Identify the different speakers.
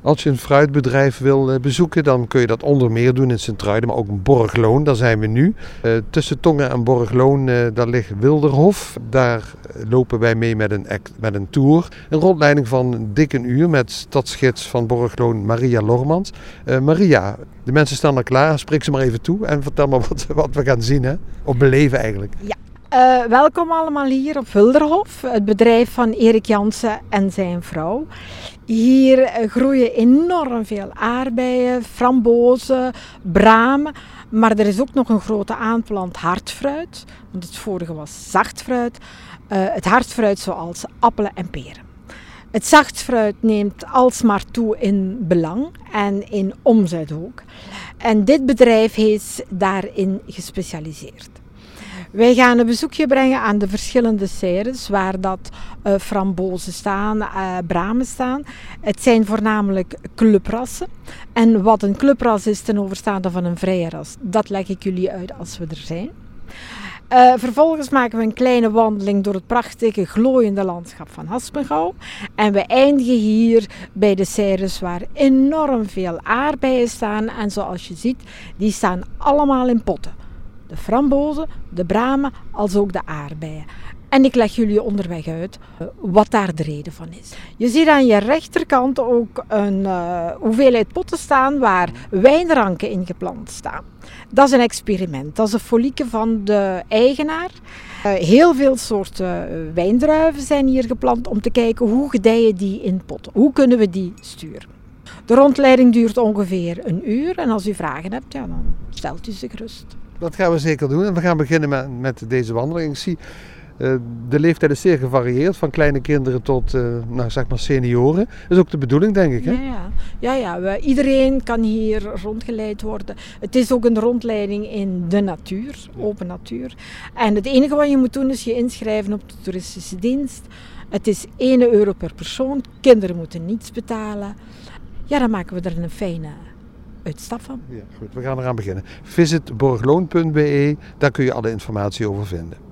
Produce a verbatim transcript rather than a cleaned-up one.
Speaker 1: Als je een fruitbedrijf wil bezoeken, dan kun je dat onder meer doen in Sint-Truiden, maar ook in Borgloon, daar zijn we nu. Uh, tussen Tongen en Borgloon, uh, daar ligt Wilderhof. Daar lopen wij mee met een, met een tour. Een rondleiding van dik een uur met stadsgids van Borgloon Maria Lormans. Uh, Maria, de mensen staan er klaar, spreek ze maar even toe en vertel maar wat, wat we gaan zien, hè? Of beleven eigenlijk.
Speaker 2: Ja. Uh, welkom allemaal hier op Wilderhof, het bedrijf van Erik Jansen en zijn vrouw. Hier uh, groeien enorm veel aardbeien, frambozen, bramen, maar er is ook nog een grote aanplant hardfruit, want het vorige was zachtfruit. Uh, het hardfruit zoals appelen en peren. Het zachtfruit neemt alsmaar toe in belang en in omzet ook. En dit bedrijf is daarin gespecialiseerd. Wij gaan een bezoekje brengen aan de verschillende serres waar dat uh, frambozen staan, uh, bramen staan. Het zijn voornamelijk clubrassen. En wat een clubras is ten overstaande van een vrije ras, dat leg ik jullie uit als we er zijn. Uh, vervolgens maken we een kleine wandeling door het prachtige glooiende landschap van Haspengouw. En we eindigen hier bij de serres waar enorm veel aardbeien staan. En zoals je ziet, die staan allemaal in potten. De frambozen, de bramen, als ook de aardbeien. En ik leg jullie onderweg uit wat daar de reden van is. Je ziet aan je rechterkant ook een uh, hoeveelheid potten staan waar wijnranken in geplant staan. Dat is een experiment. Dat is een folieke van de eigenaar. Uh, heel veel soorten wijndruiven zijn hier geplant om te kijken hoe gedijen die in potten. Hoe kunnen we die sturen? De rondleiding duurt ongeveer een uur en als u vragen hebt, ja, dan stelt u ze gerust.
Speaker 1: Dat gaan we zeker doen en we gaan beginnen met, met deze wandeling. Ik zie uh, de leeftijd is zeer gevarieerd, van kleine kinderen tot uh, nou, zeg maar senioren. Dat is ook de bedoeling, denk ik, hè?
Speaker 2: Ja, ja. ja, ja we, iedereen kan hier rondgeleid worden. Het is ook een rondleiding in de natuur, open natuur. En het enige wat je moet doen is je inschrijven op de toeristische dienst. Het is één euro per persoon, kinderen moeten niets betalen. Ja, dan maken we er een fijne uitstap van.
Speaker 1: Ja, goed, we gaan eraan beginnen. visit borgloon punt be, daar kun je alle informatie over vinden.